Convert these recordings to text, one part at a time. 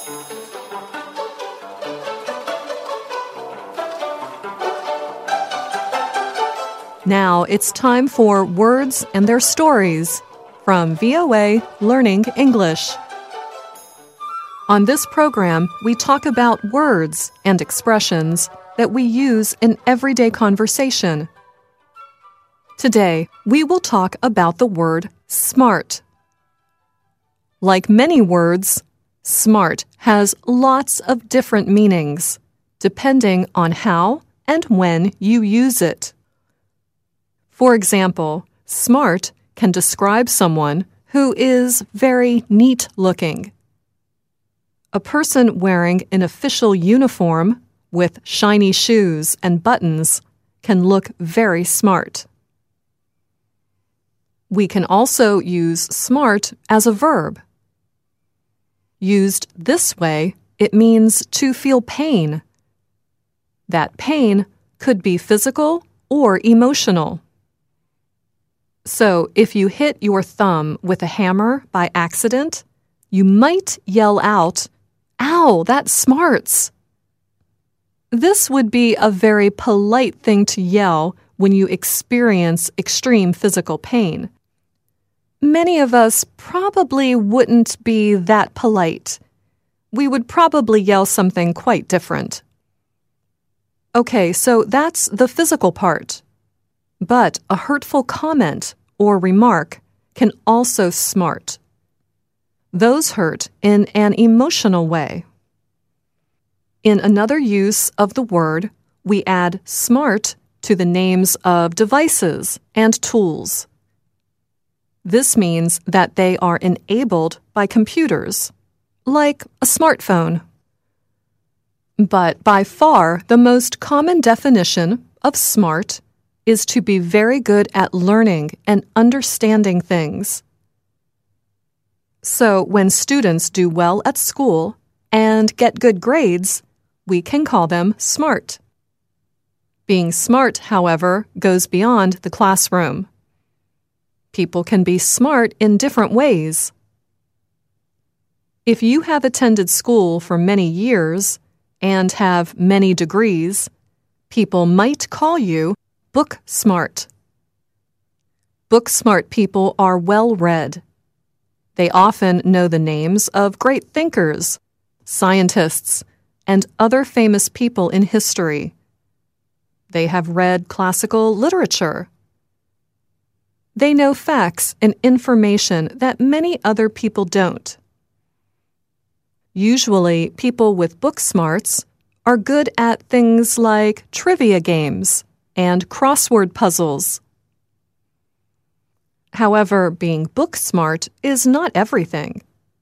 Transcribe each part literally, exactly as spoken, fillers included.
Now it's time for Words and Their Stories from V O A Learning English. On this program, we talk about words and expressions that we use in everyday conversation. Today, we will talk about the word smart. Like many words, smart has lots of different meanings, depending on how and when you use it. For example, smart can describe someone who is very neat-looking. A person wearing an official uniform with shiny shoes and buttons can look very smart. We can also use smart as a verb. Used this way, it means to feel pain. That pain could be physical or emotional. So, if you hit your thumb with a hammer by accident, you might yell out, "Ow, that smarts!" This would be a very polite thing to yell when you experience extreme physical pain. Many of us probably wouldn't be that polite. We would probably yell something quite different. Okay, so that's the physical part. But a hurtful comment or remark can also smart. Those hurt in an emotional way. In another use of the word, we add smart to the names of devices and tools. This means that they are enabled by computers, like a smartphone. But by far, the most common definition of smart is to be very good at learning and understanding things. So when students do well at school and get good grades, we can call them smart. Being smart, however, goes beyond the classroom. People can be smart in different ways. If you have attended school for many years and have many degrees, people might call you book smart. Book smart people are well-read. They often know the names of great thinkers, scientists, and other famous people in history. They have read classical literature. They know facts and information that many other people don't. Usually, people with book smarts are good at things like trivia games and crossword puzzles. However, being book smart is not everything.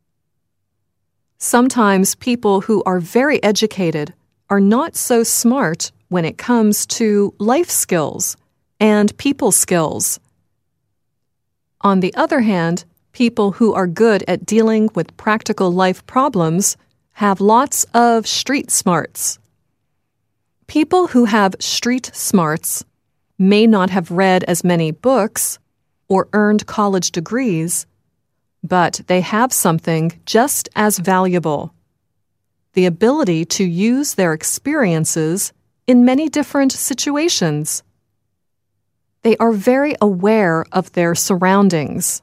Sometimes people who are very educated are not so smart when it comes to life skills and people skills. On the other hand, people who are good at dealing with practical life problems have lots of street smarts. People who have street smarts may not have read as many books or earned college degrees, but they have something just as valuable: the ability to use their experiences in many different situations. They are very aware of their surroundings.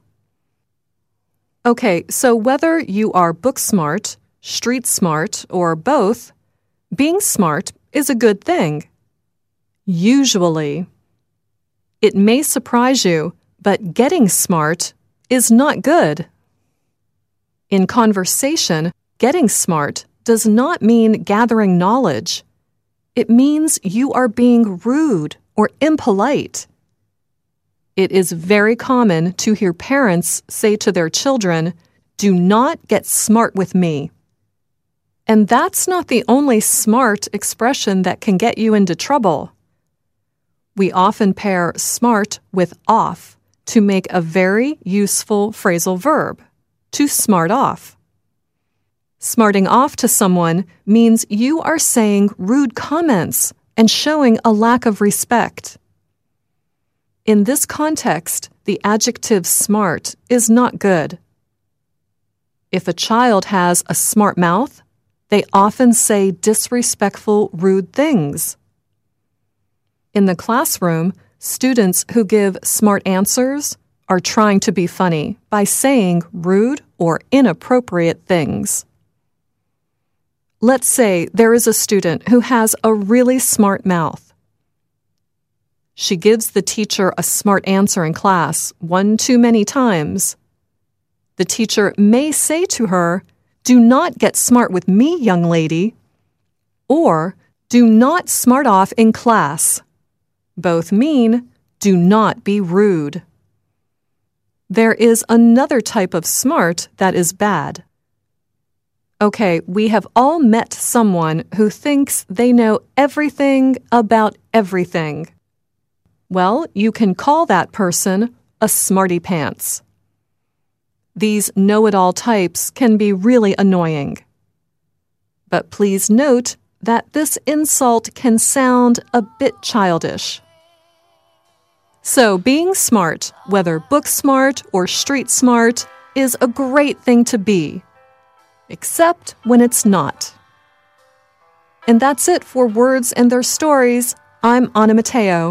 Okay, so whether you are book smart, street smart, or both, being smart is a good thing. Usually. It may surprise you, but getting smart is not good. In conversation, getting smart does not mean gathering knowledge. It means you are being rude or impolite. It is very common to hear parents say to their children, "Do not get smart with me." And that's not the only smart expression that can get you into trouble. We often pair smart with off to make a very useful phrasal verb, to smart off. Smarting off to someone means you are saying rude comments and showing a lack of respect. In this context, the adjective smart is not good. If a child has a smart mouth They often say disrespectful, rude things. In the classroom, students who give smart answers are trying to be funny by saying rude or inappropriate things. Let's say there is a student who has a really smart mouth. She gives the teacher a smart answer in class one too many times. The teacher may say to her, "Do not get smart with me, young lady," or "Do not smart off in class." Both mean, do not be rude. There is another type of smart that is bad. Okay, we have all met someone who thinks they know everything about everything. Well, you can call that person a smarty pants. These know-it-all types can be really annoying. But please note that this insult can sound a bit childish. So being smart, whether book smart or street smart, is a great thing to be, except when it's not. And that's it for Words and Their Stories. I'm Anna Matteo.